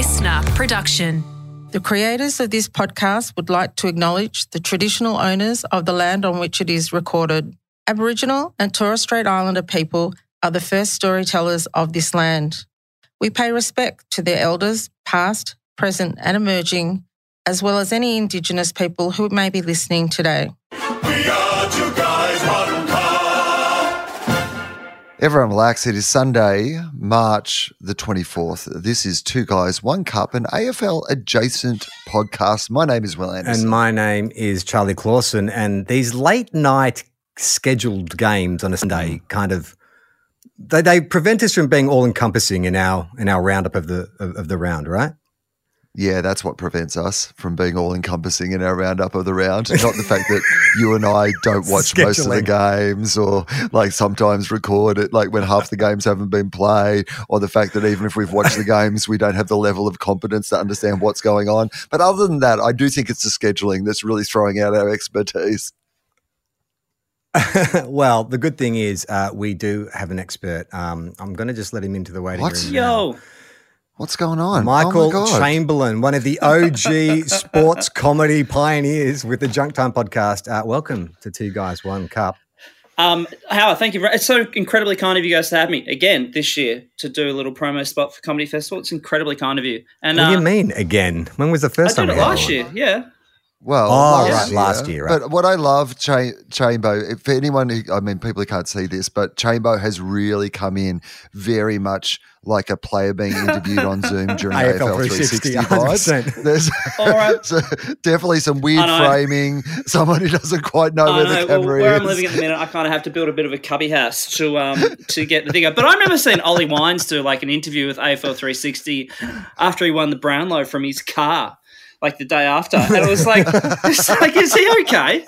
listener production. The creators of this podcast would like to acknowledge the traditional owners of the land on which it is recorded. Aboriginal and Torres Strait Islander people are the first storytellers of this land. We pay respect to their elders, past, present and emerging, as well as any Indigenous people who may be listening today. We are two guys, one car. Everyone relax. It is Sunday, March the 24th. This is Two Guys, One Cup, an AFL adjacent podcast. My name is Will Anderson. And my name is Charlie Clausen. And these late night scheduled games on a Sunday kind of they prevent us from being all encompassing in our roundup of the round, right? Yeah, that's what prevents us from being all-encompassing in our roundup of the round. Not the fact that you and I don't watch most of the games or like sometimes record it like when half the games haven't been played, or the fact that even if we've watched the games, we don't have the level of competence to understand what's going on. But other than that, I do think it's the scheduling that's really throwing out our expertise. Well, the good thing is we do have an expert. I'm going to just let him into the waiting room. Yo. What's going on? Michael Chamberlain, one of the OG sports comedy pioneers with the Junk Time podcast. Welcome to Two Guys, One Cup. Howard, thank you. It's so incredibly kind of you guys to have me again this year to do a little promo spot for Comedy Festival. It's incredibly kind of you. And what do you mean again? When was the first time? I did it last year, yeah. Well, last year, right. But what I love, Chambo, for anyone who, people who can't see this, but Chambo has really come in very much like a player being interviewed on Zoom during AFL 360 vibes. There's so definitely some weird framing, someone who doesn't quite know where the camera is. Where I'm living at the minute, I kind of have to build a bit of a cubby house to get the thing up. But I remember seeing Ollie Wines do like an interview with AFL 360 after he won the Brownlow from his car. Like the day after, and it was like, is he okay?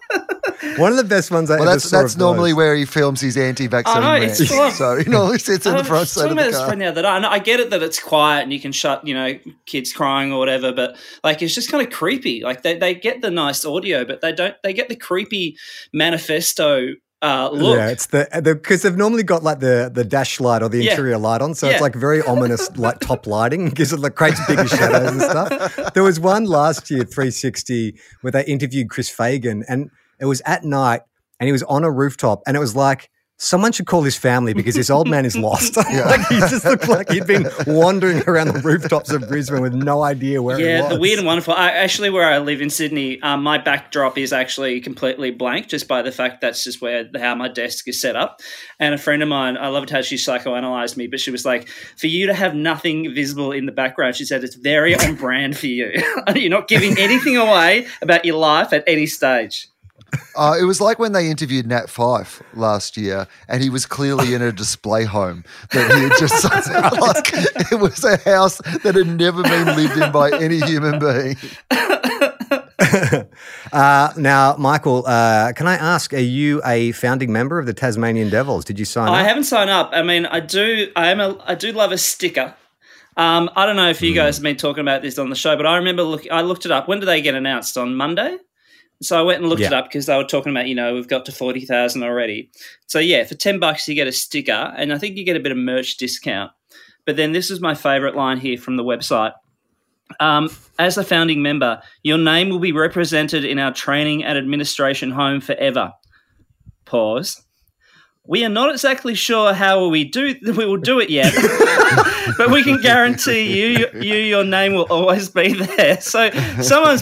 One of the best ones I ever saw. That's normally where he films his anti-vaccine rant. So he normally sits in the front seat of the car. The other day. I get it that it's quiet and you can shut, kids crying or whatever, but like it's just kind of creepy. Like they get the nice audio, but they don't. They get the creepy manifesto. Look. Yeah, it's because they've normally got like the dash light or the interior light on, so it's like very ominous, like top lighting, gives it like creates bigger shadows and stuff. There was one last year, 360, where they interviewed Chris Fagan, and it was at night, and he was on a rooftop, and it was like, someone should call his family because this old man is lost. Like he just looked like he'd been wandering around the rooftops of Brisbane with no idea where he was. Yeah, the weird and wonderful. Actually, where I live in Sydney, my backdrop is actually completely blank just by the fact that's just how my desk is set up. And a friend of mine, I loved how she psychoanalyzed me, but she was like, for you to have nothing visible in the background, she said, it's very on brand for you. You're not giving anything away about your life at any stage. It was like when they interviewed Nat Fyfe last year, and he was clearly in a display home that he had just like it was a house that had never been lived in by any human being. Now, Michael, can I ask, are you a founding member of the Tasmanian Devils? Did you sign up? I haven't signed up. I mean, I do love a sticker. I don't know if you guys have been talking about this on the show, but I remember I looked it up. When did they get announced? On Monday? So I went and looked it up because they were talking about, we've got to 40,000 already. So, yeah, for $10 you get a sticker, and I think you get a bit of merch discount. But then this is my favourite line here from the website. As a founding member, your name will be represented in our training and administration home forever. Pause. We are not exactly sure how we will do it yet, but we can guarantee your name will always be there. So someone's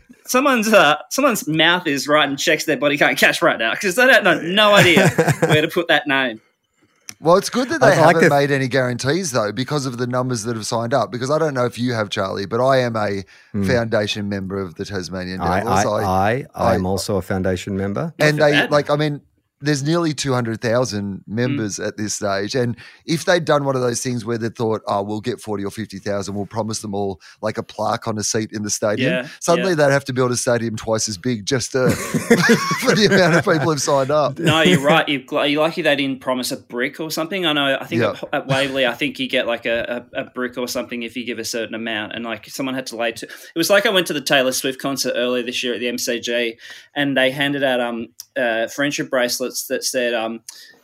mouth is writing checks their body can't cash right now because they don't know no idea where to put that name. Well, it's good that they haven't made any guarantees, though, because of the numbers that have signed up. Because I don't know if you have, Charlie, but I am a foundation member of the Tasmanian Devils. I'm also a foundation member. And there's nearly 200,000 members at this stage. And if they'd done one of those things where they thought, we'll get 40 or 50,000, we'll promise them all like a plaque on a seat in the stadium, suddenly they'd have to build a stadium twice as big just for the amount of people who've signed up. No, you're right. You're lucky they didn't promise a brick or something. I think at Waverley, I think you get like a brick or something if you give a certain amount. And like someone had to it was like I went to the Taylor Swift concert earlier this year at the MCG, and they handed out friendship bracelets that said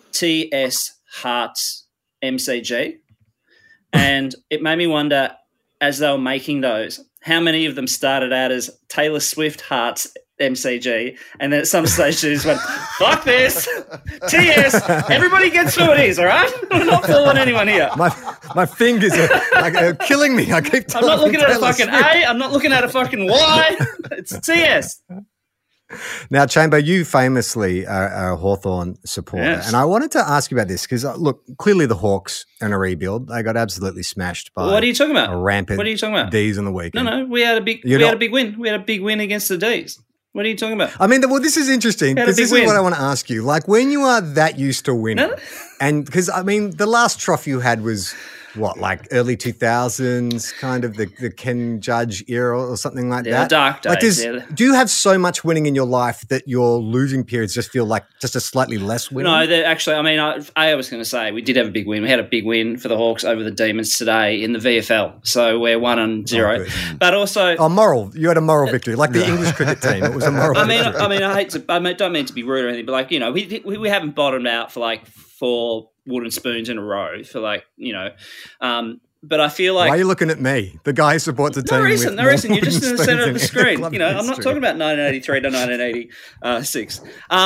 TS Hearts MCG, and it made me wonder as they were making those, how many of them started out as Taylor Swift Hearts MCG, and then at some stage she just went, fuck this, TS, everybody gets who it is, all right? I'm not fooling anyone here. My fingers are killing me. I keep I'm not looking at a fucking A, I'm not looking at a fucking Y, it's TS. Now, Chamber, you famously are a Hawthorn supporter, and I wanted to ask you about this because, look, clearly the Hawks are in a rebuild. They got absolutely smashed by what are you talking about? A rampant what are you talking about? D's on the weekend. No, we had a big win. We had a big win against the D's. What are you talking about? I mean, well, this is interesting because this is what I want to ask you. Like, when you are that used to winning, and because, I mean, the last trophy you had was, what, like early 2000s, kind of the Ken Judge era or something like that? The dark days. Like, do you have so much winning in your life that your losing periods just feel like just a slightly less winning? No, actually, I mean, I was going to say we did have a big win. We had a big win for the Hawks over the Demons today in the VFL. So we're 1-0. But also... moral. You had a moral victory, like the English cricket team. It was a moral victory. I don't mean to be rude or anything, but like, you know, we haven't bottomed out for like 4 wooden spoons in a row for like, you know, but I feel like... Why are you looking at me? The guy who supports a team. No reason. You're just in the centre of the screen. You know, I'm not talking about 1983 to 1986.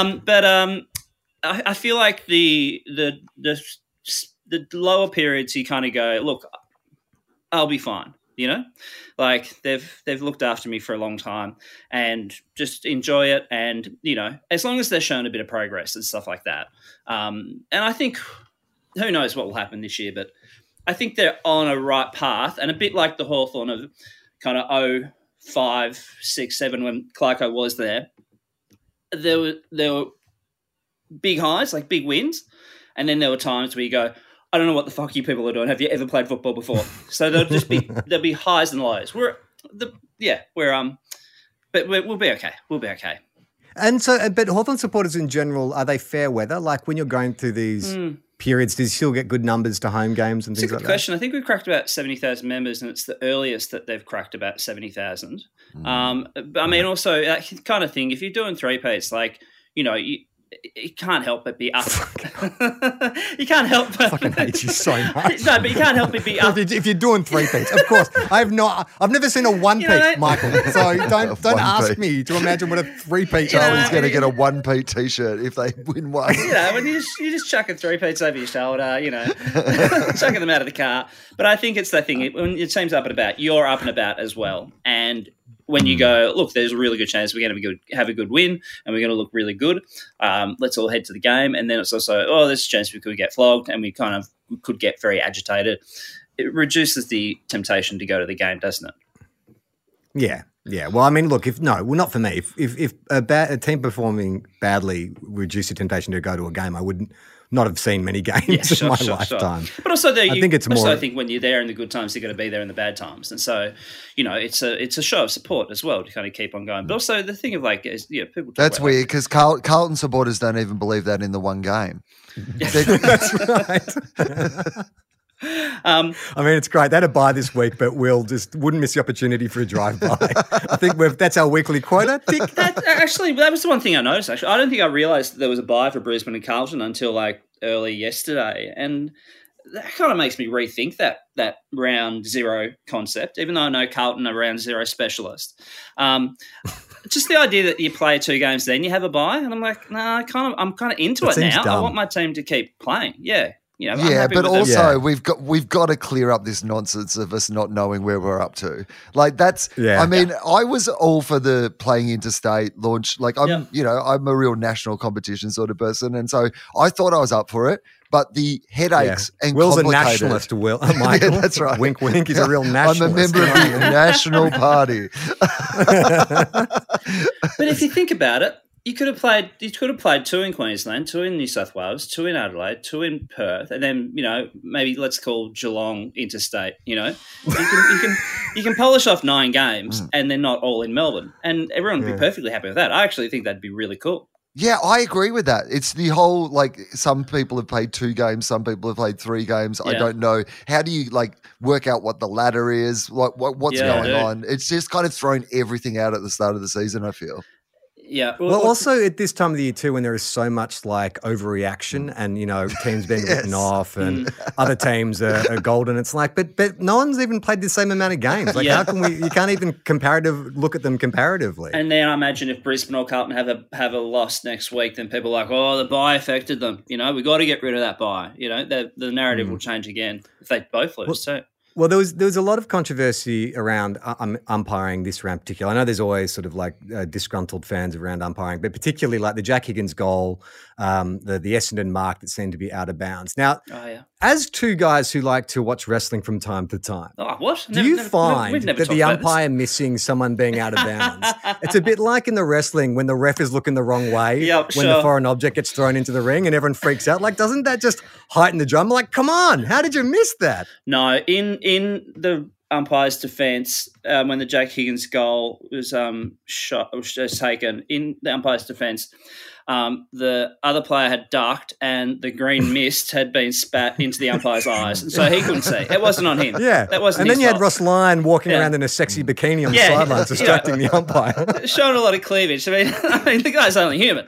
I feel like the lower periods you kind of go, look, I'll be fine. You know, like they've looked after me for a long time, and just enjoy it. And you know, as long as they're showing a bit of progress and stuff like that. And I think, who knows what will happen this year, but I think they're on a right path, and a bit like the Hawthorn of kind of 05, 6, 7 when Clarko was there. There were big highs, like big wins, and then there were times where you go, I don't know what the fuck you people are doing. Have you ever played football before? So there'll be highs and lows. But we'll be okay. We'll be okay. And so, but Hawthorn supporters in general, are they fair weather? Like when you're going through these periods, do you still get good numbers to home games and things like that? It's a good question. I think we've cracked about 70,000 members, and it's the earliest that they've cracked about 70,000. But I mean, also that kind of thing. If you're doing three-peats, like you know, you can't help but be up. You can't help but... I fucking hate you so much. No, but you can't help but be up. If you're doing three-peats, of course. I've never seen a one-peat, Michael. So don't ask me to imagine what a three-peat is. Charlie's going to get a one-peat T-shirt if they win one. You know, when you just chucking three-peats over your shoulder, you know, chucking them out of the car. But I think it's that thing. When your team's up and about, you're up and about as well. And when you go, look, there's a really good chance we're going to have a good win and we're going to look really good. Let's all head to the game. And then it's also, there's a chance we could get flogged and we kind of could get very agitated. It reduces the temptation to go to the game, doesn't it? Yeah. Yeah. Well, I mean, look, not for me. If a team performing badly reduced the temptation to go to a game, I wouldn't not have seen many games in my lifetime. But also, I think when you're there in the good times, you're going to be there in the bad times, and so you know it's a show of support as well to kind of keep on going. But also the thing of like, people. That's weird because Carlton supporters don't even believe that in the one game. That's right. I mean, it's great. They had a bye this week, but we'll just wouldn't miss the opportunity for a drive-by. I think that's our weekly quota. That was the one thing I noticed, actually. I don't think I realised that there was a bye for Brisbane and Carlton until like early yesterday. And that kind of makes me rethink that round zero concept, even though I know Carlton are round zero specialists. Just the idea that you play 2 games, then you have a bye. And I'm like, I'm kind of into it now. Dumb. I want my team to keep playing. Yeah. You know, yeah, but also we've got to clear up this nonsense of us not knowing where we're up to. Like that's, I mean, I was all for the playing interstate launch. Like I'm a real national competition sort of person, and so I thought I was up for it. But the headaches and Will's a nationalist, Will. Michael. Yeah, that's right. Wink, wink. He's a real nationalist. I'm a member of the National Party. But if you think about it. You could have played 2 in Queensland, 2 in New South Wales, 2 in Adelaide, 2 in Perth, and then maybe let's call Geelong interstate. You can polish off 9 games, and they're not all in Melbourne, and everyone would be perfectly happy with that. I actually think that'd be really cool. Yeah, I agree with that. It's the whole, like, some people have played 2 games, some people have played 3 games. Yeah. I don't know. How do you, like, work out what the ladder is? What's going on? It's just kind of thrown everything out at the start of the season, I feel. Yeah. Well, also at this time of the year too, when there is so much like overreaction and, teams being written off and other teams are golden, it's like, but no one's even played the same amount of games. Like how can you can't even look at them comparatively. And then I imagine if Brisbane or Carlton have a loss next week, then people are like, oh, the bye affected them. We got to get rid of that bye. The narrative will change again if they both lose too. Well, there was a lot of controversy around umpiring this round particular. I know there's always sort of like disgruntled fans around umpiring, but particularly like the Jack Higgins goal, the Essendon mark that seemed to be out of bounds. Now, as two guys who like to watch wrestling from time to time, what? Do you find that the umpire missing someone being out of bounds, it's a bit like in the wrestling when the ref is looking the wrong way when the foreign object gets thrown into the ring and everyone freaks out? Like, doesn't that just heighten the drama? Like, come on, how did you miss that? No, in the umpire's defence, when the Jack Higgins goal was taken, in the umpire's defence, the other player had ducked and the green mist had been spat into the umpire's eyes, and so he couldn't see. It wasn't on him. Yeah, that wasn't. And then his you fault. had Ross Lyon walking around in a sexy bikini on the sidelines, distracting the umpire, showing a lot of cleavage. I mean, the guy's only human.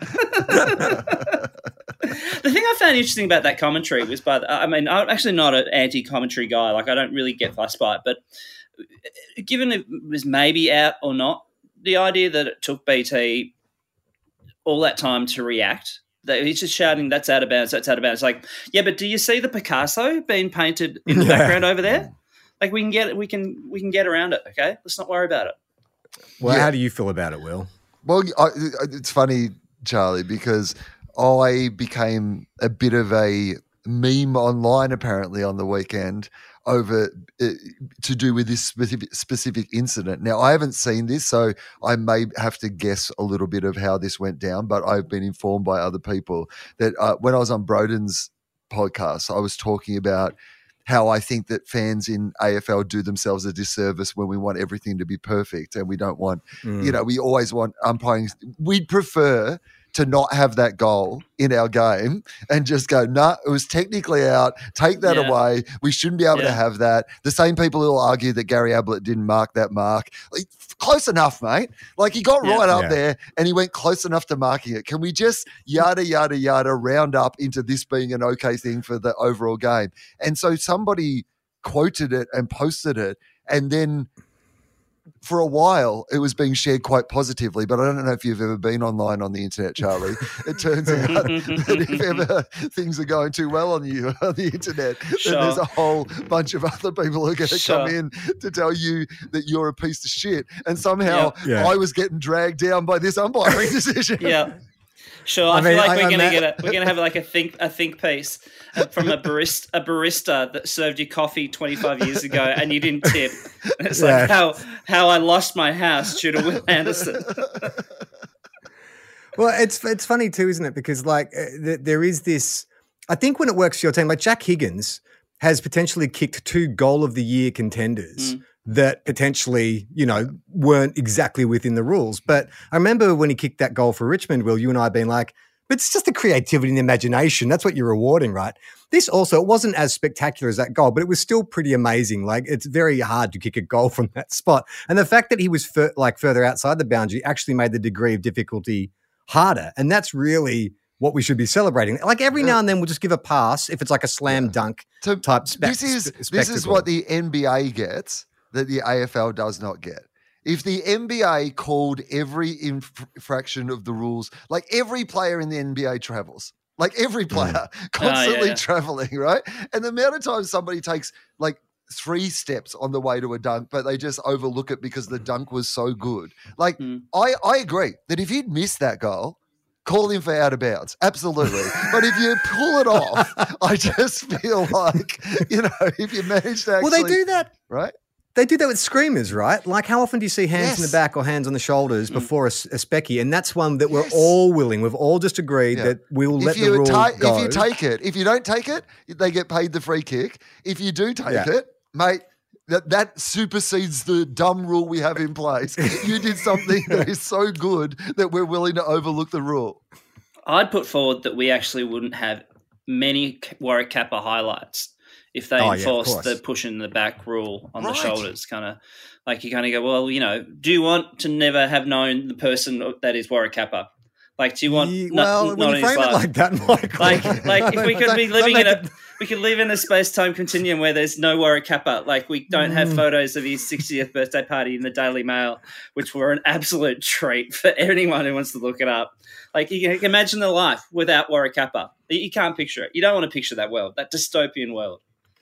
The thing I found interesting about that commentary was, I'm actually not an anti-commentary guy. Like, I don't really get fussed by it, but given it was maybe out or not, the idea that it took BT all that time to react, that he's just shouting, "That's out of bounds, that's out of bounds." Like, yeah, but do you see the Picasso being painted in the background over there? Like, we can get around it. Okay, let's not worry about it. Well, how do you feel about it, Will? Well, it's funny, Charlie, because I became a bit of a meme online apparently on the weekend over to do with this specific incident. Now, I haven't seen this, so I may have to guess a little bit of how this went down, but I've been informed by other people that when I was on Broden's podcast, I was talking about how I think that fans in AFL do themselves a disservice when we want everything to be perfect and we don't want, we always want umpiring. We'd prefer to not have that goal in our game and just go, nah, it was technically out, take that away. We shouldn't be able to have that. The same people who will argue that Gary Ablett didn't mark that mark. Like, close enough, mate. Like, he got right up there and he went close enough to marking it. Can we just yada, yada, yada, round up into this being an okay thing for the overall game? And so somebody quoted it and posted it, and then for a while, it was being shared quite positively, but I don't know if you've ever been online on the internet, Charlie. It turns out that if ever things are going too well on the internet, then there's a whole bunch of other people who are going to come in to tell you that you're a piece of shit. And somehow I was getting dragged down by this umpiring decision. Yeah. Sure, I feel like we're gonna have like a think piece from a barista that served you coffee 25 years ago and you didn't tip. And it's like how I lost my house due to Will Anderson. Well, it's funny too, isn't it? Because like there is this. I think when it works for your team, like Jack Higgins has potentially kicked 2 goal of the year contenders. That potentially, weren't exactly within the rules. But I remember when he kicked that goal for Richmond, Will, you and I being like, but it's just the creativity and the imagination. That's what you're rewarding, right? This also, it wasn't as spectacular as that goal, but it was still pretty amazing. Like, it's very hard to kick a goal from that spot. And the fact that he was further outside the boundary actually made the degree of difficulty harder. And that's really what we should be celebrating. Like, every now and then we'll just give a pass if it's like a slam dunk type spectacle. This is what the NBA gets that the AFL does not get. If the NBA called every infraction of the rules, like every player in the NBA travels, like every player constantly traveling, right? And the amount of times somebody takes like 3 steps on the way to a dunk, but they just overlook it because the dunk was so good. Like, I agree that if he'd missed that goal, call him for out of bounds. Absolutely. But if you pull it off, I just feel like, if you manage to actually... Well, they do that. Right? They do that with screamers, right? Like, how often do you see hands in the back or hands on the shoulders before a specky? And that's one that we're all willing. We've all just agreed that we'll let the rule go. If you take it, if you don't take it, they get paid the free kick. If you do take it, mate, that supersedes the dumb rule we have in place. You did something that is so good that we're willing to overlook the rule. I'd put forward that we actually wouldn't have many Warwick Kappa highlights if they enforce the push in the back rule on the shoulders, kind of like you kind of go, well, do you want to never have known the person that is Warwick Kappa? Like, do you want when you frame it like that, Michael? Like if we could be living we could live in a space-time continuum where there's no Warwick Kappa. Like, we don't have photos of his 60th birthday party in the Daily Mail, which were an absolute treat for anyone who wants to look it up. Like, you can imagine the life without Warwick Kappa. You can't picture it. You don't want to picture that world, that dystopian world.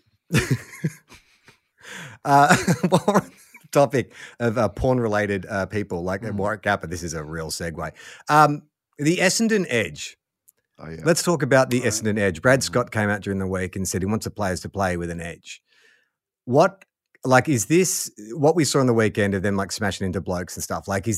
While we're on the topic of porn-related people, like Warwick Kappa, this is a real segue. The Essendon Edge. Oh, yeah. Let's talk about the Essendon Edge. Brad Scott came out during the week and said he wants the players to play with an edge. Is this what we saw on the weekend of them like smashing into blokes and stuff? Like, is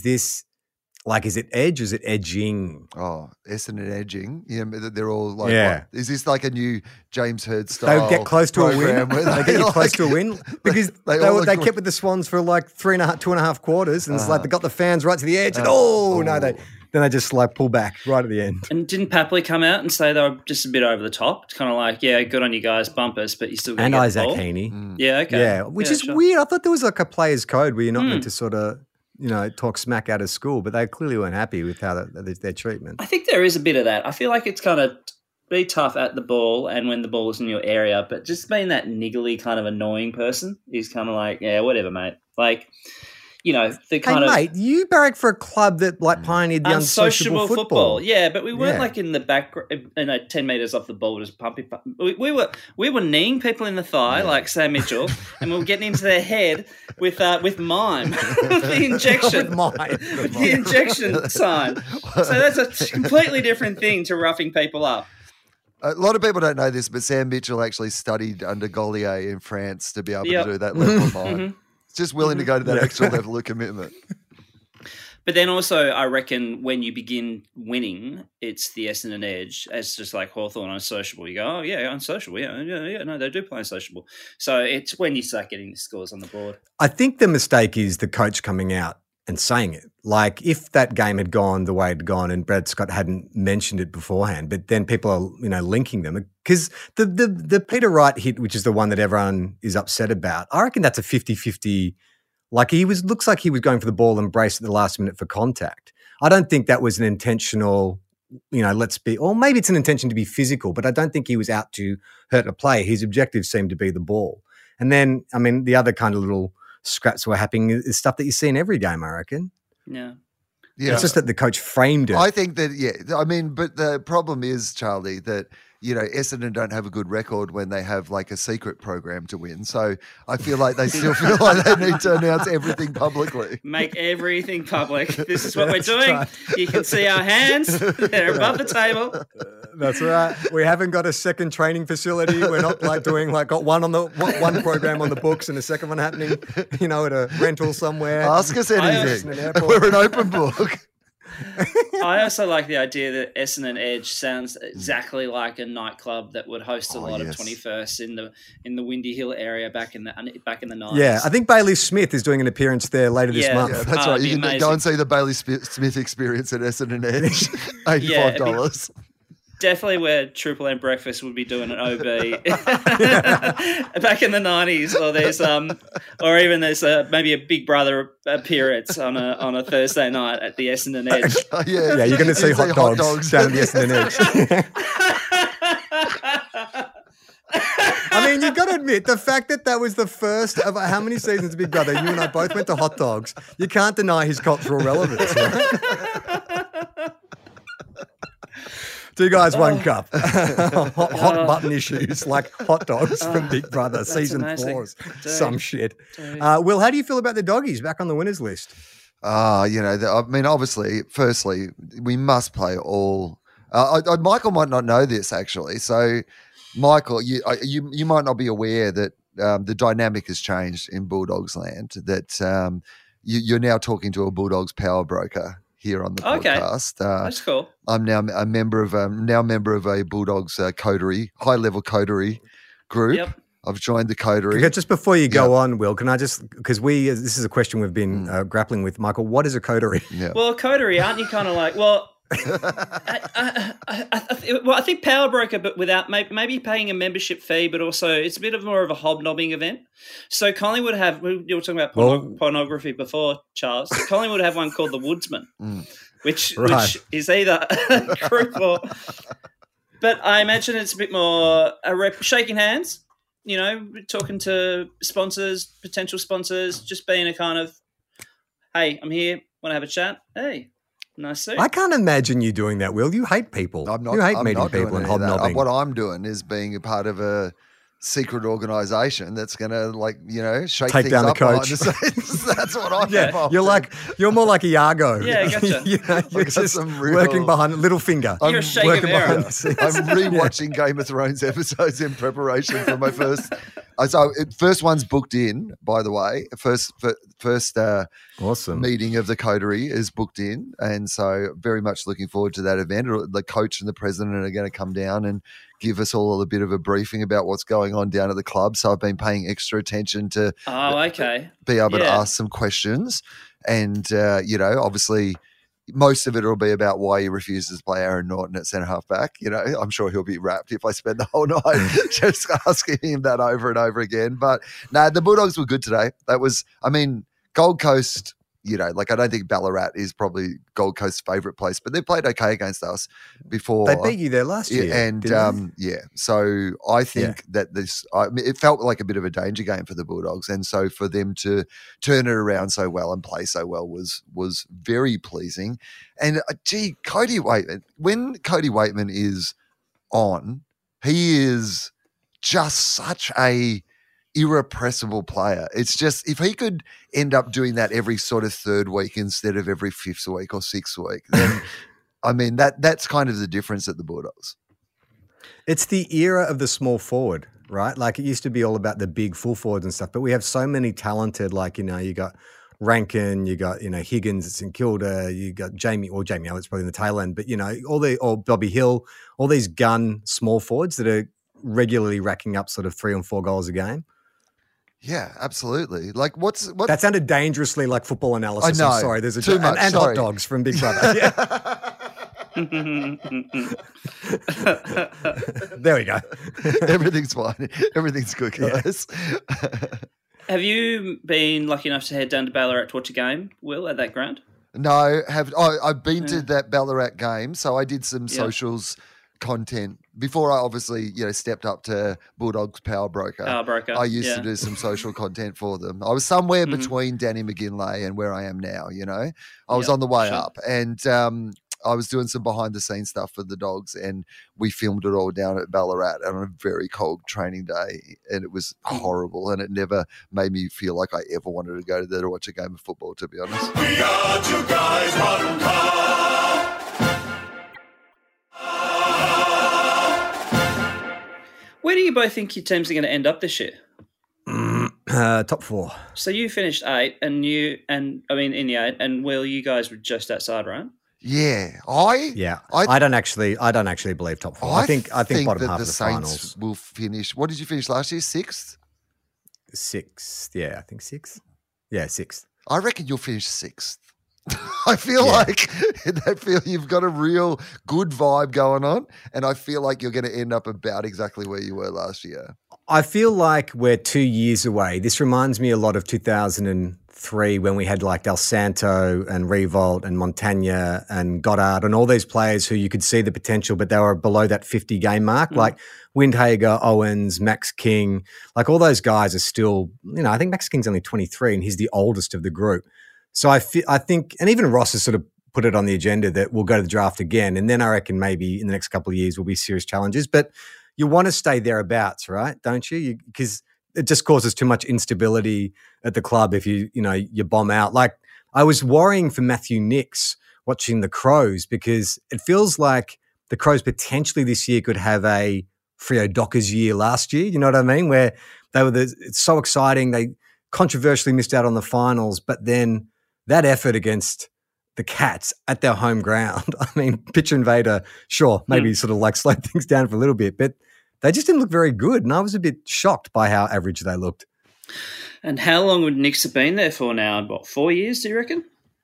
it edge or is it edging? Oh, Essendon edging. Yeah, they're all like, what? Is this like a new James Hurd style? They get close to a win. They get close to a win because they kept with the Swans for like 2.5 quarters, and it's like they got the fans right to the edge. And then they just like pull back right at the end. And didn't Papley come out and say they were just a bit over the top? It's kind of like, yeah, good on you guys, bumpers, but you still got to get Isaac the ball. Heaney. Yeah, okay. Yeah, which is weird. I thought there was like a player's code where you're not meant to sort of, talk smack out of school, but they clearly weren't happy with how their treatment. I think there is a bit of that. I feel like it's kind of be tough at the ball and when the ball is in your area, but just being that niggly kind of annoying person is kind of like, yeah, whatever, mate. Like, the kind of... Hey, mate, you barrack for a club that like pioneered the unsociable football. Yeah, but we weren't like in the back, 10 metres off the ball, just pumping. We were kneeing people in the thigh like Sam Mitchell, and we were getting into their head with mime, the injection, the injection sign. So that's a completely different thing to roughing people up. A lot of people don't know this, but Sam Mitchell actually studied under Gaulier in France to be able to do that level of mime. Just willing to go to that extra level of commitment. But then also, I reckon when you begin winning, it's the Essendon edge. It's just like Hawthorn unsociable. You go, oh, yeah, unsociable. Yeah, no, they do play unsociable. So it's when you start getting the scores on the board. I think the mistake is the coach coming out and saying it. Like, if that game had gone the way it had gone and Brad Scott hadn't mentioned it beforehand, but then people are, linking them. Because the Peter Wright hit, which is the one that everyone is upset about, I reckon that's a 50-50. Like, looks like he was going for the ball and braced at the last minute for contact. I don't think that was an intentional, or maybe it's an intention to be physical, but I don't think he was out to hurt a player. His objective seemed to be the ball. And then, the other kind of little scraps were happening is stuff that you see in every game, I reckon. Yeah. It's just that the coach framed it. I think that, but the problem is, Charlie, that, Essendon don't have a good record when they have like a secret program to win. So I feel like they still feel like they need to announce everything publicly. Make everything public. This is what we're doing. Right. You can see our hands. They're above the table. That's right. We haven't got a second training facility. We're not got one program on the books and a second one happening, at a rental somewhere. Ask us anything. We're an open book. I also like the idea that Essendon Edge sounds exactly like a nightclub that would host a lot of 21st in the Windy Hill area back in the 90s. Yeah, I think Bailey Smith is doing an appearance there later this month. Yeah, that's right. You can go and see the Bailey Smith experience at Essendon Edge. $85. Definitely where Triple M Breakfast would be doing an OB back in the 90s, or there's maybe a Big Brother appearance on a Thursday night at the Essendon Edge. Yeah, you're going to see hot dogs down at the Essendon Edge. You've got to admit, the fact that was the first of how many seasons of Big Brother, you and I both went to hot dogs, you can't deny his cultural relevance, right? 2 guys, 1 cup. Hot button issues like hot dogs from Big Brother season 4. Some shit. Will, how do you feel about the doggies back on the winners list? Obviously, firstly, we must play all. Michael might not know this actually. So, Michael, you might not be aware that the dynamic has changed in Bulldogs land. That you're now talking to a Bulldogs power broker here on the podcast. That's cool. I'm now a member of a Bulldogs coterie, high level coterie group. Yep. I've joined the coterie. Okay, just before you go on, Will, can I just, because this is a question we've been grappling with, Michael, what is a coterie? Yeah. Well, a coterie, aren't you kind of like, I think Power Broker, but without maybe paying a membership fee, but also it's a bit of more of a hobnobbing event. So Collingwood you were talking about pornography before, Charles. So Collingwood have one called the Woodsman, which is either a group or. But I imagine it's a bit more shaking hands. Talking to sponsors, potential sponsors, just being a kind of, hey, I'm here, want to have a chat? Hey, nice suit. I can't imagine you doing that, Will. You hate people. You hate meeting people and hobnobbing. What I'm doing is being a part of a secret organisation that's going to, shake take things down up the coach. That's what I'm involved in. You're more like Iago. Yeah, gotcha. You're just working behind Littlefinger. You're a Che Guevara. I'm rewatching Game of Thrones episodes in preparation for my first. First one's booked in, by the way. First awesome meeting of the coterie is booked in, and so very much looking forward to that event. The coach and the president are going to come down and give us all a bit of a briefing about what's going on down at the club. So I've been paying extra attention to be able to ask some questions. And, obviously most of it will be about why he refuses to play Aaron Norton at centre-half back. I'm sure he'll be rapt if I spend the whole night just asking him that over and over again. But, no, the Bulldogs were good today. Gold Coast, I don't think Ballarat is probably Gold Coast's favourite place, but they played okay against us before. They beat you there last year. And, so I think that it felt like a bit of a danger game for the Bulldogs. And so for them to turn it around so well and play so well was very pleasing. And, Cody Waitman, when Cody Waitman is on, he is just such a irrepressible player. It's just, if he could end up doing that every sort of third week instead of every fifth week or sixth week, then that's kind of the difference at the Bulldogs. It's the era of the small forward, right? Like, it used to be all about the big full forwards and stuff, but we have so many talented, you got Rankin, you got, Higgins at St Kilda, you got Jamie Elliot's probably in the tail end, but or Bobby Hill, all these gun small forwards that are regularly racking up sort of 3 and 4 goals a game. Yeah, absolutely. What that sounded dangerously like football analysis. I know. I'm sorry, there's Too much. And hot dogs from Big Brother. There we go. Everything's fine. Everything's good, guys. Have you been lucky enough to head down to Ballarat to watch a game, Will, at that ground? No, I've been to that Ballarat game, so I did some socials content before I obviously stepped up to Bulldogs Power Broker. I used to do some social content for them. I was somewhere between Danny McGinlay and where I am now. I was on the way up, and I was doing some behind the scenes stuff for the Dogs, and we filmed it all down at Ballarat on a very cold training day, and it was horrible, and it never made me feel like I ever wanted to go there to watch a game of football, to be honest. We are 2 guys, 1 cup. Where do you both think your teams are going to end up this year? Top 4. So you finished 8, in the 8, and Will, you guys were just outside, right? Yeah, I don't actually believe top 4. I think bottom half of the Saints finals will finish. What did you finish last year? 6th? 6th. Yeah, I think 6th. Yeah, 6th. I reckon you'll finish 6th. I feel like you've got a real good vibe going on, and I feel like you're going to end up about exactly where you were last year. I feel like we're 2 years away. This reminds me a lot of 2003 when we had Del Santo and Revolt and Montagna and Goddard and all these players who you could see the potential, but they were below that 50-game mark. Like Windhager, Owens, Max King, all those guys are still, I think Max King's only 23 and he's the oldest of the group. So I think, and even Ross has sort of put it on the agenda that we'll go to the draft again. And then I reckon maybe in the next couple of years will be serious challenges. But you want to stay thereabouts, right? Don't you? Because it just causes too much instability at the club if you bomb out. I was worrying for Matthew Nicks watching the Crows because it feels like the Crows potentially this year could have a Freo Dockers year last year. You know what I mean? Where it's so exciting. They controversially missed out on the finals, but then that effort against the Cats at their home ground, Pitch Invader, sure, maybe sort of slowed things down for a little bit, but they just didn't look very good. And I was a bit shocked by how average they looked. And how long would Nicks have been there for now? What, 4 years, do you reckon?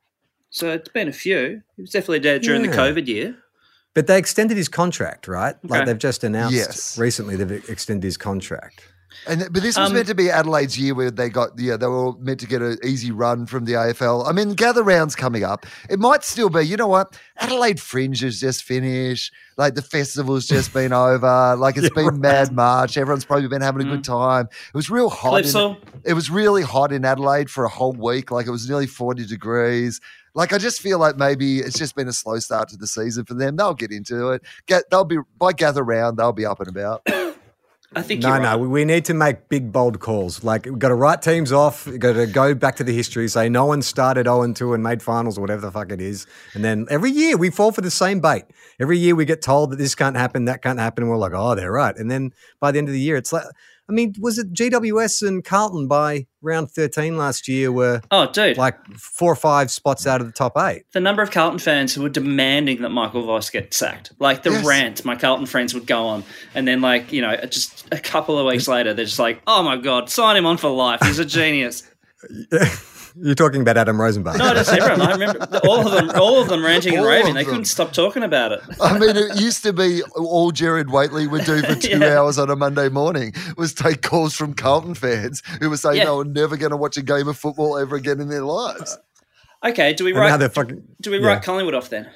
So it's been a few. He was definitely dead during the COVID year. But they extended his contract, right? Okay. Like they've just announced recently they've extended his contract. But this was meant to be Adelaide's year where they were meant to get an easy run from the AFL. I mean, gather rounds coming up. It might still be, you know what? Adelaide Fringe has just finished. Like the festival's just been over. Like it's been Mad March. Everyone's probably been having a good time. It was real hot. It was really hot in Adelaide for a whole week. Like it was nearly 40 degrees. Like I just feel like maybe it's just been a slow start to the season for them. They'll get into it. They'll be by gather round. They'll be up and about. I think you're right. No, we need to make big, bold calls. Like, we've got to write teams off. We've got to go back to the history, say no one started 0-2 and made finals or whatever the fuck it is. And then every year we fall for the same bait. Every year we get told that this can't happen, that can't happen, and we're like, oh, they're right. And then by the end of the year, it's like, I mean, was it GWS and Carlton by round 13 last year were like 4 or 5 spots out of the top 8? The number of Carlton fans who were demanding that Michael Voss get sacked. Like the rant my Carlton friends would go on. And then like, you know, just a couple of weeks later, they're just like, oh my God, sign him on for life. He's a genius. You're talking about Adam Rosenbach. No, just everyone. I remember all of them ranting and raving. They couldn't stop talking about it. I mean, it used to be all Gerard Whateley would do for 2 hours on a Monday morning was take calls from Carlton fans who were saying they were never going to watch a game of football ever again in their lives. Okay, do we write Collingwood off then?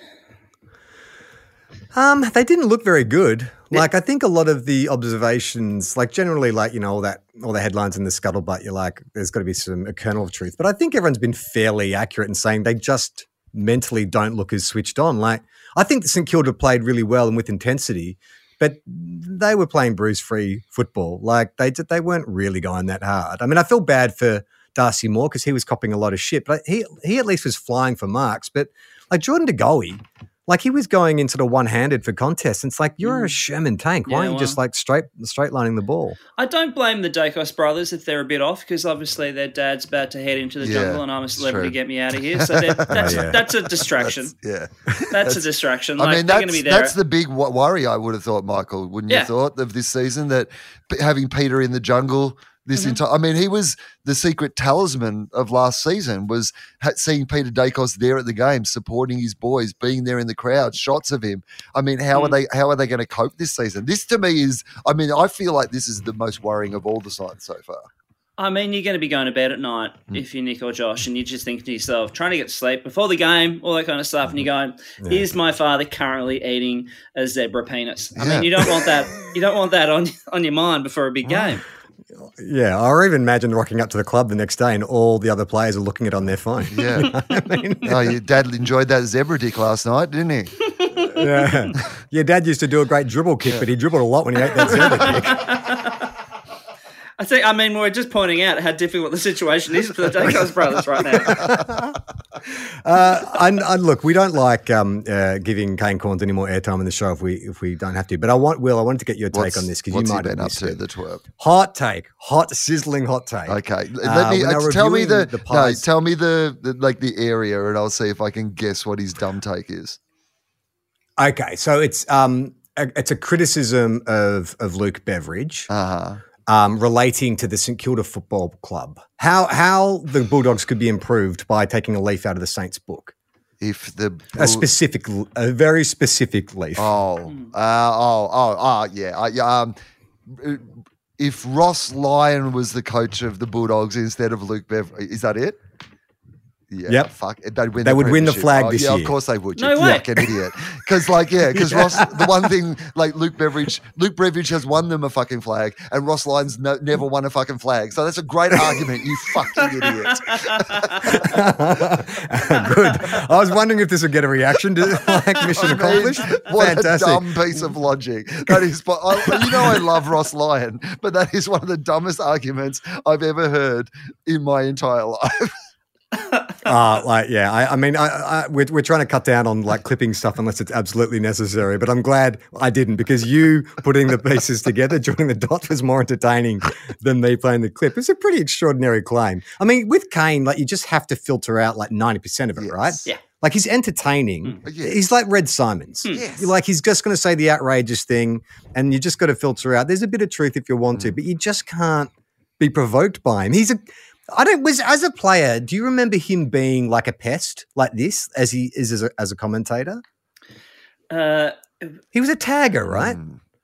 They didn't look very good. Like, I think a lot of the observations, like generally, like, you know, all the headlines in the scuttlebutt, you're like, there's got to be a kernel of truth. But I think everyone's been fairly accurate in saying they just mentally don't look as switched on. Like, I think St Kilda played really well and with intensity, but they were playing bruise-free football. Like, they weren't really going that hard. I mean, I feel bad for Darcy Moore because he was copping a lot of shit, but he at least was flying for marks. But like Jordan De Goey, like he was going into the one-handed for contests. And it's like, you're a Sherman tank. Why aren't you just like straight lining the ball? I don't blame the Dacos brothers if they're a bit off because obviously their dad's about to head into the jungle and I'm a celebrity, get me out of here. So that's a distraction. That's a distraction. Like, I mean, that's the big worry I would have thought, Michael, wouldn't you have thought, of this season, that having Peter in the jungle entire, I mean, he was the secret talisman of last season, was seeing Peter Dacos there at the game, supporting his boys, being there in the crowd, shots of him. I mean, how are they going to cope this season? This to me is, I mean, I feel like this is the most worrying of all the sides so far. I mean, you're going to be going to bed at night if you're Nick or Josh and you're just thinking to yourself, trying to get to sleep before the game, all that kind of stuff, and you're going, is my father currently eating a zebra penis? I mean, you don't want that. You don't want that on your mind before a big game. Yeah, or even imagine rocking up to the club the next day and all the other players are looking at it on their phone. Yeah. You know I mean? Your dad enjoyed that zebra dick last night, didn't he? Yeah. Your dad used to do a great dribble kick, but he dribbled a lot when he ate that zebra kick. I mean, we're just pointing out how difficult the situation is for the Dacos brothers right now. Look, we don't like giving Kane Cornes any more airtime in the show if we don't have to. But I wanted to get your take on this because you might have missed it. The twerp. Hot take, sizzling hot take. Okay, let me tell me the area, and I'll see if I can guess what his dumb take is. Okay, so it's a criticism of Luke Beveridge. Relating to the St Kilda Football Club. How the Bulldogs could be improved by taking a leaf out of the Saints book. If a very specific leaf. If Ross Lyon was the coach of the Bulldogs instead of Luke Beveridge, is that it? Yeah, yep. Fuck. They would win the flag this year. Yeah, of course they would. No way. Fucking idiot. Because Ross, the one thing, like Luke Beveridge has won them a fucking flag, and Ross Lyon's never won a fucking flag. So that's a great argument, you fucking idiot. Good. I was wondering if this would get a reaction to mission accomplished. What Fantastic. a dumb piece of logic. That is, I love Ross Lyon, but that is one of the dumbest arguments I've ever heard in my entire life. I mean, we're trying to cut down on like clipping stuff unless it's absolutely necessary. But I'm glad I didn't, because you putting the pieces together, joining the dots, was more entertaining than me playing the clip. It's a pretty extraordinary claim. I mean, with Kane, like you just have to filter out like 90% of it, right? Yeah. Like he's entertaining. He's like Red Simons. Yes. Like he's just going to say the outrageous thing, and you just got to filter out. There's a bit of truth if you want to, but you just can't be provoked by him. As a player, do you remember him being like a pest like this as he is as a commentator? He was a tagger, right?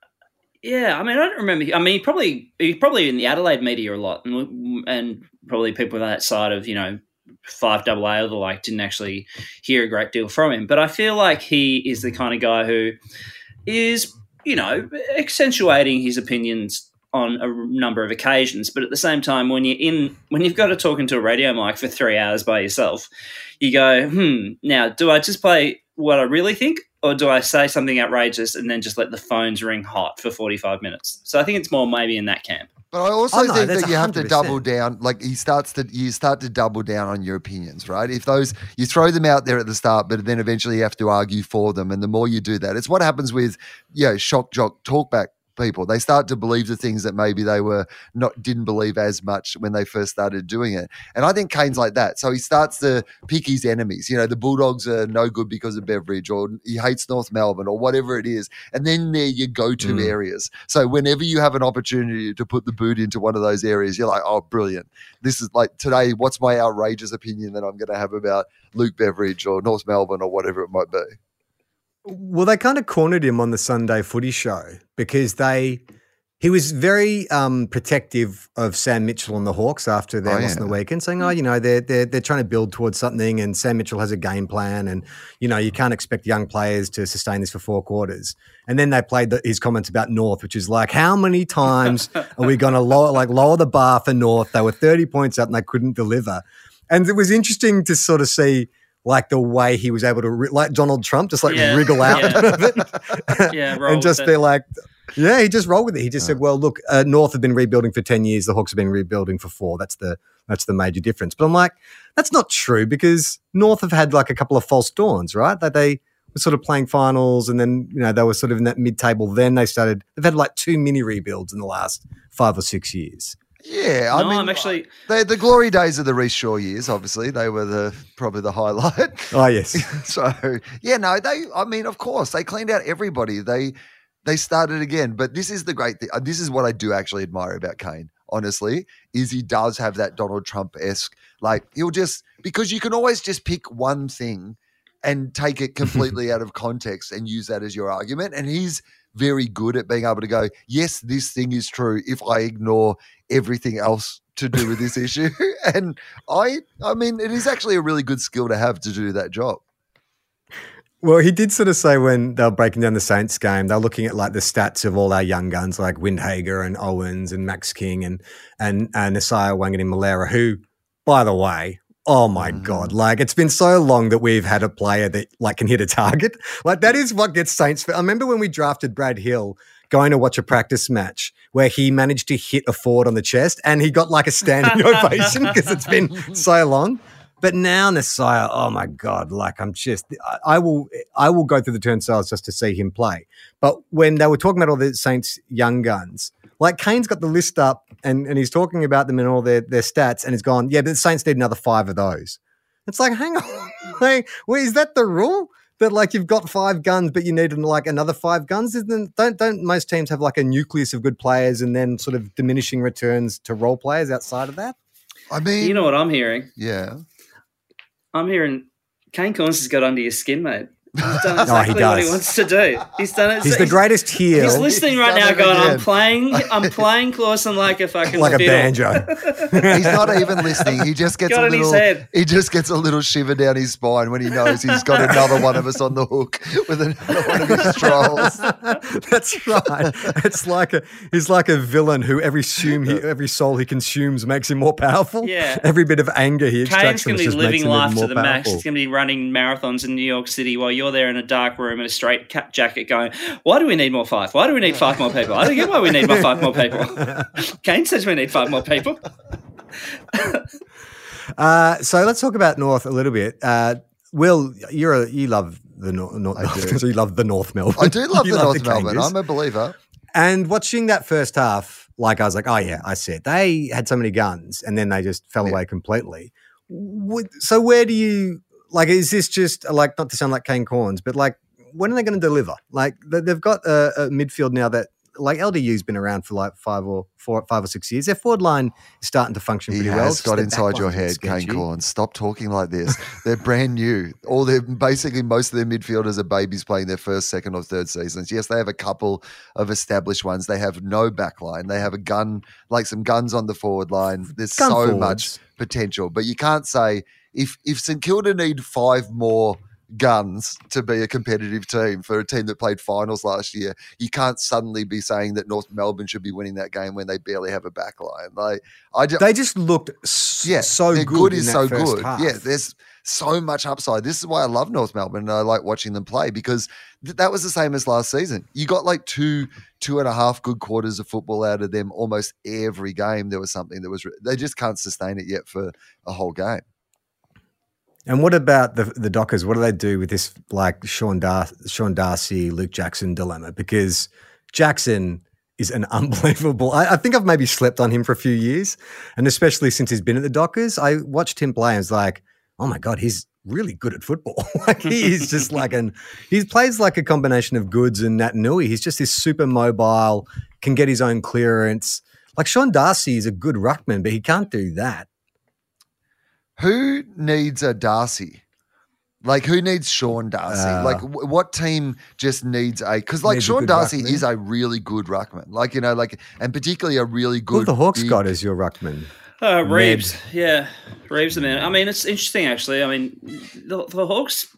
Yeah, I mean, I don't remember. I mean, he probably in the Adelaide media a lot, and probably people on that side of 5AA or the like didn't actually hear a great deal from him. But I feel like he is the kind of guy who is accentuating his opinions on a number of occasions, but at the same time, when you've got to talk into a radio mic for 3 hours by yourself, you go, now do I just play what I really think, or do I say something outrageous and then just let the phones ring hot for 45 minutes? So I think it's more maybe in that camp. But I also think that you have to double down. Like you start to double down on your opinions, right? If you throw them out there at the start, but then eventually you have to argue for them, and the more you do that, it's what happens with shock jock talkback people. They start to believe the things that maybe they didn't believe as much when they first started doing it. And I think Kane's like that. So he starts to pick his enemies. The Bulldogs are no good because of Beveridge, or he hates North Melbourne, or whatever it is. And then they're your go-to areas. So whenever you have an opportunity to put the boot into one of those areas, you're like, oh, brilliant. This is like today, what's my outrageous opinion that I'm going to have about Luke Beveridge or North Melbourne or whatever it might be? Well, they kind of cornered him on the Sunday Footy Show because he was very protective of Sam Mitchell and the Hawks after their loss on the weekend, saying, they're trying to build towards something, and Sam Mitchell has a game plan, and you can't expect young players to sustain this for 4 quarters. And then they played his comments about North, which is like, how many times are we going to lower the bar for North? They were 30 points up and they couldn't deliver. And it was interesting to sort of see like the way he was able to, like Donald Trump, just wriggle out of it. And just be like, he just rolled with it. He just said, well, look, North have been rebuilding for 10 years. The Hawks have been rebuilding for 4. That's the major difference. But I'm like, that's not true, because North have had like a couple of false dawns, right? That they were sort of playing finals, and then, they were sort of in that mid-table. Then they've had like 2 mini rebuilds in the last 5 or 6 years. Yeah, I'm actually the glory days of the Reece Shaw years. Obviously, they were probably the highlight. Oh yes. So of course, they cleaned out everybody. They started again. But this is the great thing. This is what I do actually admire about Kane. Honestly, is he does have that Donald Trump-esque, like because you can always just pick one thing and take it completely out of context and use that as your argument. And he's very good at being able to go, yes, this thing is true if I ignore everything else to do with this issue. And I mean, it is actually a really good skill to have to do that job. Well, he did sort of say when they were breaking down the Saints game, they were looking at like the stats of all our young guns like Windhager and Owens and Max King and Nasiah Wanganeen-Milera, who, by the way, oh my God, like it's been so long that we've had a player that like can hit a target. Like that is what gets Saints. I remember when we drafted Brad Hill, going to watch a practice match where he managed to hit a forward on the chest and he got like a standing ovation because it's been so long. But now Nasiah, oh my God, like I will go through the turnstiles just to see him play. But when they were talking about all the Saints young guns, like Kane's got the list up and he's talking about them and all their stats, and he's gone, yeah, but the Saints need another 5 of those. It's like, hang on, like, well, is that the rule? That like you've got 5 guns, but you need like another 5 guns? Don't most teams have like a nucleus of good players and then sort of diminishing returns to role players outside of that? I mean, you know what I'm hearing? Yeah, I'm hearing Kane Cornes has got under your skin, mate. He's done exactly what he wants to do. He's done it. He's the greatest heel. He's listening right now going, I'm playing Clausen like a fucking like fiddle. A banjo. He's not even listening. He just gets he just gets a little shiver down his spine when he knows he's got another one of us on the hook with another one of his trolls. That's right. He's like a villain who every soul he consumes makes him more powerful. Yeah. Every bit of anger he extracts from him just living makes him life more to the powerful. max. He's going to be running marathons in New York City while you're there in a dark room in a straight cap jacket going, why do we need more 5? Why do we need 5 more people? I don't get why we need 5 more people. Kane says we need 5 more people. So let's talk about North a little bit. Will, you love the North. I do. So you love the North Melbourne. I do love the North the Melbourne. Kangaroos. I'm a believer. And watching that first half, like I was like, oh yeah, I see it. They had so many guns and then they just fell away completely. So where do you, like, is this just like, not to sound like Kane Cornes, but like, when are they going to deliver? Like they've got a midfield now that like LDU's been around for like 5 or 6 years. Their forward line is starting to function pretty well. Has got inside your head, Kane Corn. Stop talking like this. They're brand new. Basically most of their midfielders are babies playing their first, second, or third seasons. Yes, they have a couple of established ones. They have no back line. They have a gun, like some guns on the forward line. There's so much potential, but you can't say if St Kilda need 5 more guns to be a competitive team for a team that played finals last year, you can't suddenly be saying that North Melbourne should be winning that game when they barely have a back line. They just looked so good. Good is so good. Half. Yeah, there's so much upside. This is why I love North Melbourne and I like watching them play, because that was the same as last season. You got like two and a half good quarters of football out of them almost every game. There was something that was they just can't sustain it yet for a whole game. And what about the Dockers? What do they do with this like Sean Darcy, Luke Jackson dilemma? Because Jackson is an unbelievable. I think I've maybe slept on him for a few years, and especially since he's been at the Dockers. I watched him play and was like, oh my God, he's really good at football. Like he is just like he plays like a combination of Goods and Natanui. He's just this super mobile, can get his own clearance. Like Sean Darcy is a good ruckman, but he can't do that. Who needs a Darcy? Like, who needs Sean Darcy? What team just needs because Sean Darcy is a really good ruckman. Like, you know, like, and particularly a really good. Who the Hawks got as your ruckman? Reeves. Ned. Yeah, Reeves the man. I mean, it's interesting, actually. I mean, the Hawks,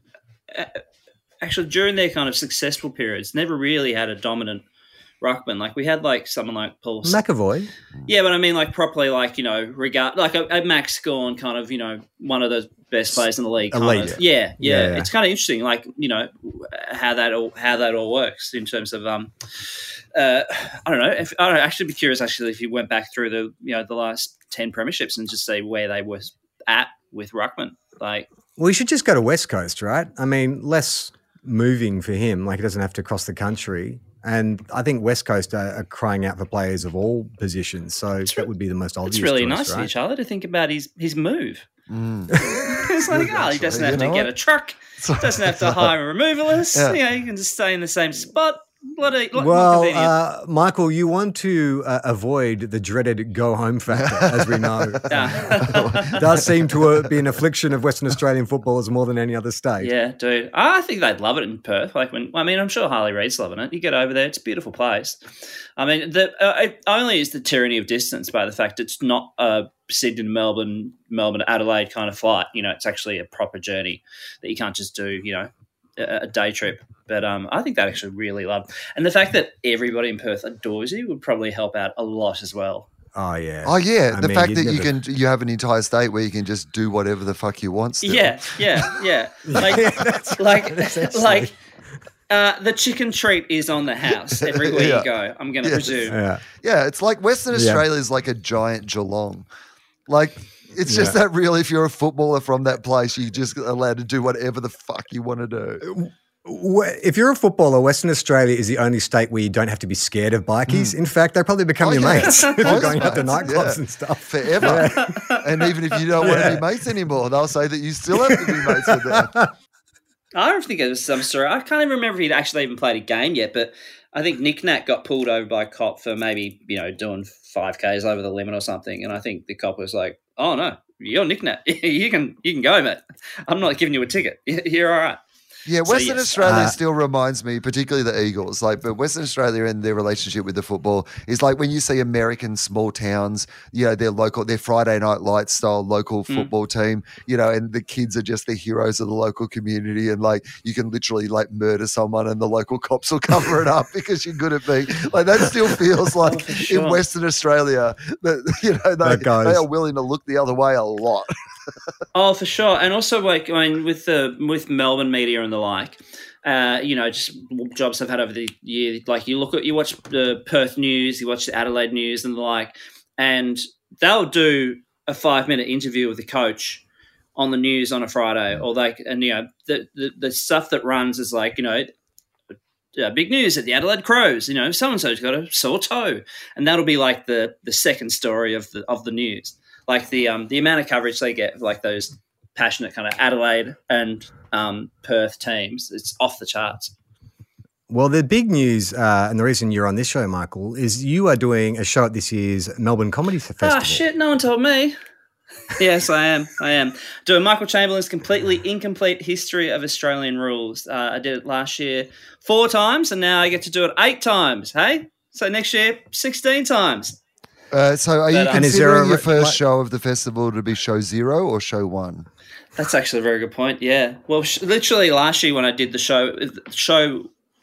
actually, during their kind of successful periods, never really had a dominant ruckman. Like we had like someone like Paul McAvoy. Yeah, but I mean like properly like, you know, like a Max Gawn kind of, you know, one of the best players in the league. Yeah. It's kind of interesting, like, you know, how that all works in terms of I don't know. I'd actually be curious actually if you went back through the last 10 premierships and just see where they were at with ruckman. Like, well, you should just go to West Coast, right? I mean, less moving for him. Like he doesn't have to cross the country. And I think West Coast are crying out for players of all positions. So that would be the most obvious. It's really choice, nice right? of you, Charlie, to think about his move. It's like, he doesn't have to get a truck. Doesn't have to hire a removalist. Yeah. You know, you can just stay in the same spot. Michael, you want to avoid the dreaded go-home factor, as we know. Does seem to be an affliction of Western Australian footballers more than any other state. Yeah, dude. I think they'd love it in Perth. I'm sure Harley Reid's loving it. You get over there, it's a beautiful place. I mean, it only is the tyranny of distance by the fact it's not a Sydney to Melbourne to Adelaide kind of flight. You know, it's actually a proper journey that you can't just do, you know, a day trip. But I think they'd actually really love. And the fact that everybody in Perth adores you would probably help out a lot as well. Oh, yeah. The fact that you have an entire state where you can just do whatever the fuck you want still. Yeah. Like the chicken treat is on the house everywhere you go, I'm going to presume. Yeah, it's like Western Australia is like a giant Geelong. Like, it's just that really, if you're a footballer from that place, you're just allowed to do whatever the fuck you want to do. If you're a footballer, Western Australia is the only state where you don't have to be scared of bikies. In fact, they probably become your mates if you're going out to nightclubs and stuff. Forever. And even if you don't want to be mates anymore, they'll say that you still have to be mates with them. I don't think it was some story. I can't even remember if he'd actually even played a game yet, but I think Nick Nat got pulled over by a cop for maybe, you know, doing 5Ks over the limit or something. And I think the cop was like, oh, no, you're Nick Nat. You can go, mate. I'm not giving you a ticket. You're all right. Yeah, Western Australia still reminds me, particularly the Eagles, but Western Australia and their relationship with the football is like when you see American small towns, you know, their Friday Night Lights style local football team, you know, and the kids are just the heroes of the local community, and like you can literally like murder someone and the local cops will cover it up because you're good at being like that. Still feels like in Western Australia that, you know, they are willing to look the other way a lot. Oh, for sure. And also, like, I mean, with Melbourne media and the like, you know, just jobs I've had over the year, like you watch the Perth news, you watch the Adelaide news and the like, and they'll do a 5-minute interview with the coach on the news on a Friday, or like, and you know, the stuff that runs is like, you know, big news at the Adelaide Crows, you know, so and so's got a sore toe, and that'll be like the second story of the news. Like the amount of coverage they get, like those passionate kind of Adelaide and Perth teams, it's off the charts. Well, the big news, and the reason you're on this show, Michael, is you are doing a show at this year's Melbourne Comedy Festival. Ah, shit, no one told me. Yes, I am. Doing Michael Chamberlain's completely incomplete history of Australian rules. I did it last year 4 times, and now I get to do it 8 times, hey? So next year, 16 times. So are you considering your first show of the festival to be show 0 or show 1? That's actually a very good point, yeah. Well, literally last year when I did the show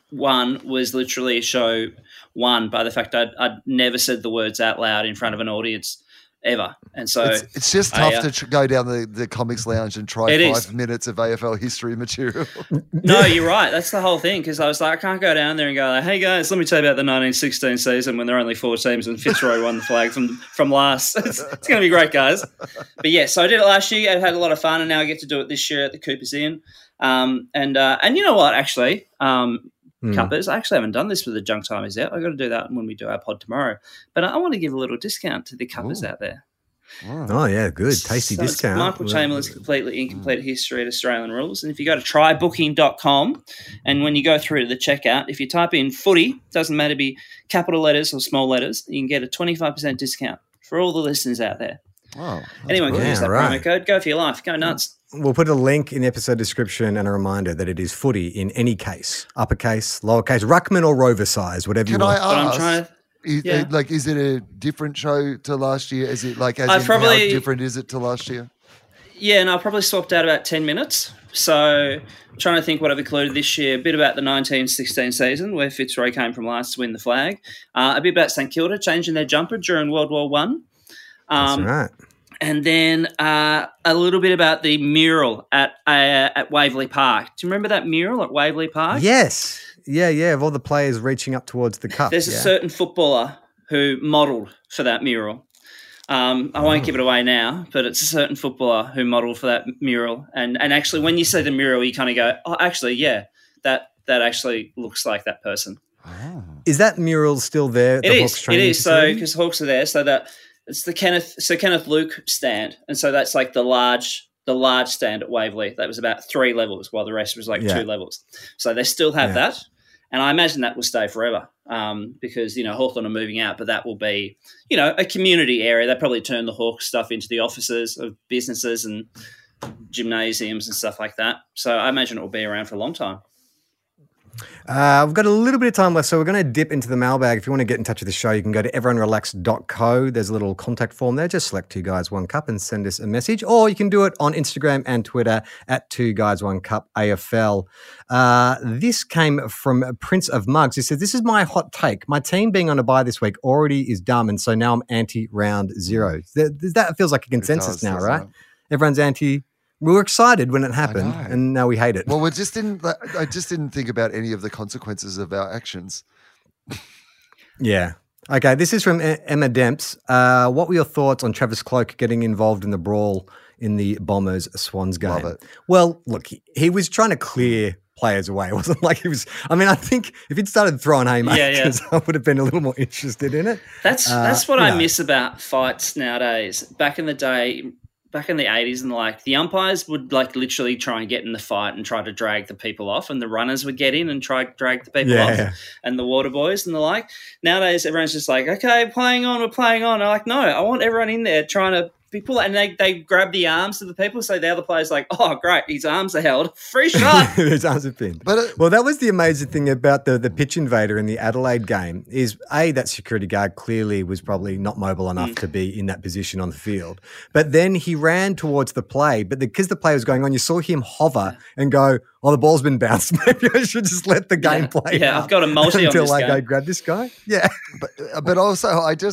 1 was literally show 1 by the fact I'd never said the words out loud in front of an audience ever. And so it's just tough to go down the comics lounge and try 5 minutes of AFL history material. No, you're right. That's the whole thing, because I was like, I can't go down there and go, hey guys, let me tell you about the 1916 season when there were only 4 teams and Fitzroy won the flag from last. It's going to be great, guys. But yeah, so I did it last year. I had a lot of fun, and now I get to do it this year at the Coopers Inn. And you know what, actually, Cuppers, I actually haven't done this with the Junk Timers out. I've got to do that when we do our pod tomorrow. But I want to give a little discount to the Cuppers out there. Oh, yeah, good. Tasty discount. Michael Chamberlain's completely incomplete history at Australian rules. And if you go to trybooking.com, and when you go through to the checkout, if you type in footy, doesn't matter be capital letters or small letters, you can get a 25% discount for all the listeners out there. Wow. Anyone can use that promo code. Go for your life. Go nuts. We'll put a link in the episode description and a reminder that it is footy in any case, uppercase, lowercase, ruckman or rover size, whatever you want. Can I ask? Is it a different show to last year? Is it how different is it to last year? Yeah, and I probably swapped out about 10 minutes. So I'm trying to think what I've included this year. A bit about the 1916 season where Fitzroy came from last to win the flag. A bit about St Kilda changing their jumper during World War I. That's right. And then a little bit about the mural at Waverley Park. Do you remember that mural at Waverley Park? Yes. Yeah, of all the players reaching up towards the cup. There's a certain footballer who modelled for that mural. I won't give it away now, but it's a certain footballer who modelled for that mural. And actually, when you see the mural, you kind of go, oh, actually, yeah, that actually looks like that person. Oh. Is that mural still there? It is. So because Hawks are there, so that it's the Kenneth Luke stand, and so that's like the large stand at Waverley. That was about 3 levels, while the rest was 2 levels. So they still have that. And I imagine that will stay forever because, Hawthorn are moving out, but that will be, a community area. They probably turn the Hawks stuff into the offices of businesses and gymnasiums and stuff like that. So I imagine it will be around for a long time. We've got a little bit of time left, so we're going to dip into the mailbag. If you want to get in touch with the show, you can go to everyonerelax.co. There's a little contact form there. Just select 2 Guys 1 Cup and send us a message, or you can do it on Instagram and Twitter at 2 Guys 1 Cup AFL. This came from Prince of Mugs. He says, this is my hot take. My team being on a bye this week already is dumb, and so now I'm anti-round 0. That feels like a consensus now, right? Everyone's anti. We were excited when it happened, and now we hate it. Well, I just didn't think about any of the consequences of our actions. Yeah. Okay, this is from Emma Demps. What were your thoughts on Travis Cloke getting involved in the brawl in the Bombers Swans game? Love it. Well, look, he was trying to clear players away. It wasn't like he was. I mean, I think if he'd started throwing haymakers, I would have been a little more interested in it. That's what I miss about fights nowadays. Back in the day. Back in the 80s and the umpires would literally try and get in the fight and try to drag the people off, and the runners would get in and try to drag the people off, and the water boys and the like. Nowadays, everyone's just like, okay, we're playing on. I'm like, no, I want everyone in there trying to be pull, and they grab the arms of the people, so the other player's like, oh, great, his arms are held. Free shot. His arms are pinned. Well, that was the amazing thing about the pitch invader in the Adelaide game is, that security guard clearly was probably not mobile enough to be in that position on the field. But then he ran towards the play, but because the play was going on, you saw him hover and go, oh, the ball's been bounced. Maybe I should just let the game play. Yeah, I've got a multi until on this I grab this guy. Yeah. But also,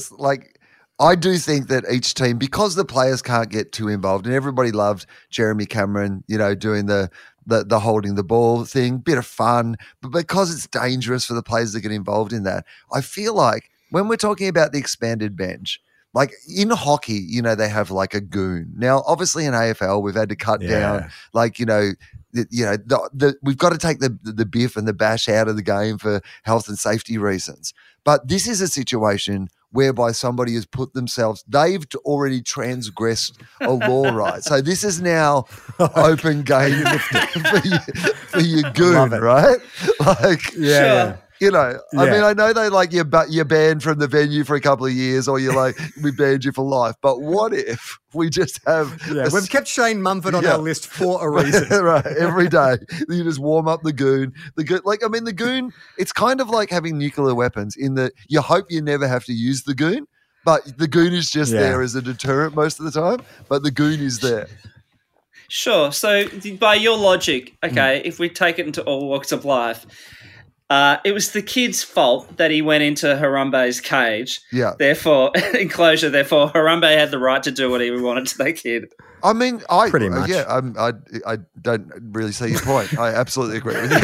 I do think that each team, because the players can't get too involved, and everybody loved Jeremy Cameron, doing the holding the ball thing, bit of fun, but because it's dangerous for the players to get involved in that, I feel like when we're talking about the expanded bench, like in hockey, they have a goon. Now, obviously in AFL, we've had to cut down, we've got to take the biff and the bash out of the game for health and safety reasons. But this is a situation whereby somebody has put themselves, they've already transgressed a law, right? So this is now open game for your goon, right? Like, Sure. You know, I mean, I know they like you're banned from the venue for a couple of years, or you're like, we banned you for life. But what if we just have? We've kept Shane Mumford on our list for a reason. Right, every day you just warm up the goon. The goon. It's kind of like having nuclear weapons in that you hope you never have to use the goon, but the goon is just there as a deterrent most of the time. But the goon is there. Sure. So by your logic, okay, if we take it into all walks of life. It was the kid's fault that he went into Harambe's cage. Yeah. Therefore, enclosure. Therefore, Harambe had the right to do what he wanted to that kid. I mean, pretty much. Yeah, I don't really see your point. I absolutely agree with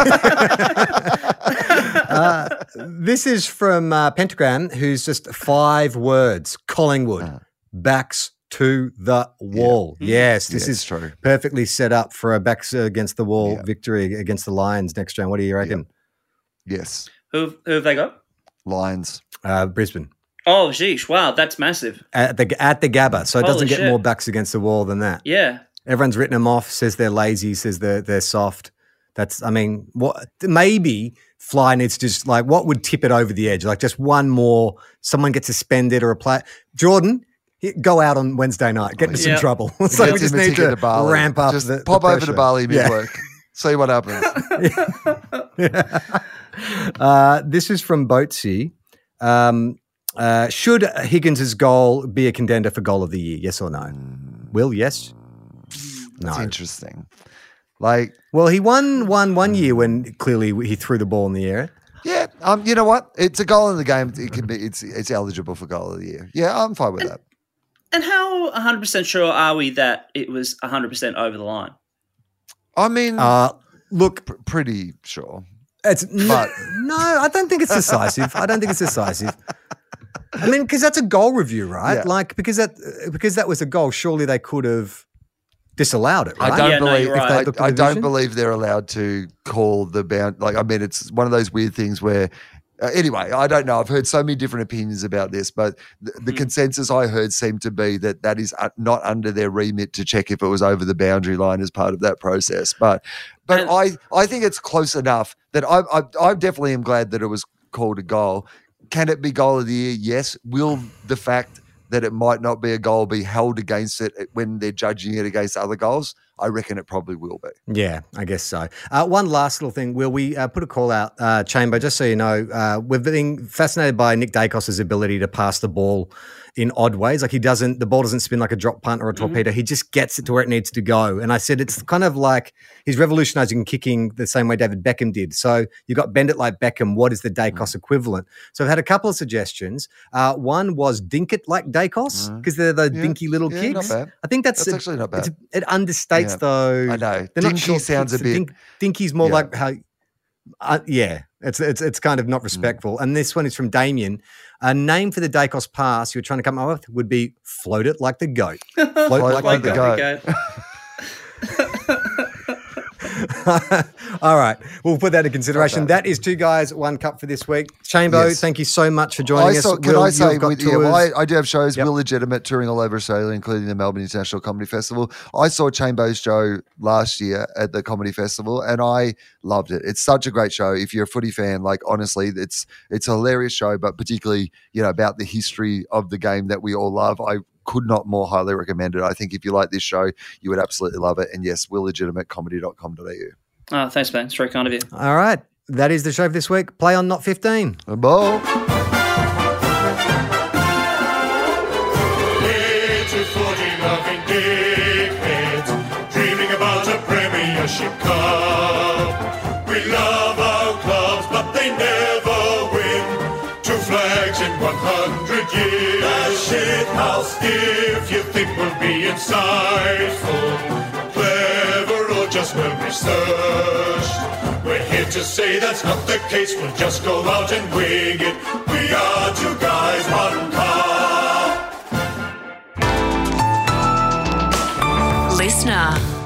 you. This is from Pentagram, who's just 5 words. Collingwood, backs to the wall. Yes, this is true. Perfectly set up for a backs against the wall victory against the Lions next round. What do you reckon? Yes. Who have they got? Lions. Brisbane. Oh, geesh. Wow, that's massive. At the Gabba. So it doesn't get shit. more backs against the wall than that. Yeah. Everyone's written them off, says they're lazy, says they're soft. Maybe Fly needs to just what would tip it over the edge? Like just one more, someone gets suspended or a player. Jordan, go out on Wednesday night, get into some trouble. So we just need to ramp up just the pop the over to Bali mid-work. See what happens. This is from Boatsy. Should Higgins' goal be a contender for goal of the year? Yes or no? Will, yes? No. That's interesting. Well, he won one year when clearly he threw the ball in the air. Yeah, you know what? It's a goal in the game. It can be. It's eligible for goal of the year. Yeah, I'm fine with that. And how 100% sure are we that it was 100% over the line? I mean, look, pretty sure. No, I don't think it's decisive. I mean, because that's a goal review, right? Yeah. Because that was a goal, surely they could have disallowed it, right? I don't believe they're allowed to call the bound. It's one of those weird things where. Anyway, I don't know. I've heard so many different opinions about this, but the consensus I heard seemed to be that is not under their remit to check if it was over the boundary line as part of that process. But I think it's close enough that I definitely am glad that it was called a goal. Can it be goal of the year? Yes. Will the fact that it might not be a goal be held against it when they're judging it against other goals? I reckon it probably will be. Yeah, I guess so. One last little thing. Will we put a call out, Chamber, just so you know, we've been fascinated by Nick Dacos' ability to pass the ball in odd ways. Like the ball doesn't spin like a drop punt or a torpedo. He just gets it to where it needs to go. And I said it's kind of like he's revolutionising kicking the same way David Beckham did. So you've got bend it like Beckham. What is the Dacos equivalent? So I've had a couple of suggestions. One was dink it like Dacos because they're the dinky little kicks. Not bad. I think that's actually not bad. It understates though. I know. They're Dinky sounds a bit. Dinky's more like how. It's kind of not respectful. And this one is from Damien. A name for the Dacos pass you're trying to come up with would be float it like the goat. Float like the goat. All right. We'll put that in consideration. That is 2 guys, 1 cup for this week. Chambo, thank you so much for joining us. I do have shows, Will Legitimate, touring all over Australia, including the Melbourne International Comedy Festival. I saw Chambo's show last year at the Comedy Festival and I loved it. It's such a great show. If you're a footy fan, honestly, it's a hilarious show, but particularly, about the history of the game that we all love. I could not more highly recommend it. I think if you like this show, you would absolutely love it. And yes, willlegitimatecomedy.com.au. Oh, thanks, man. It's very kind of you. All right. That is the show for this week. Play on Not 15. Bye. Dreaming about a premiership cup. We love our clubs, but they never win. 2 flags in 100 years. That shit house. If you think we'll be insightful, clever, or just well researched, we're here to say that's not the case. We'll just go out and wing it. We are 2 guys, 1 cup. Listener.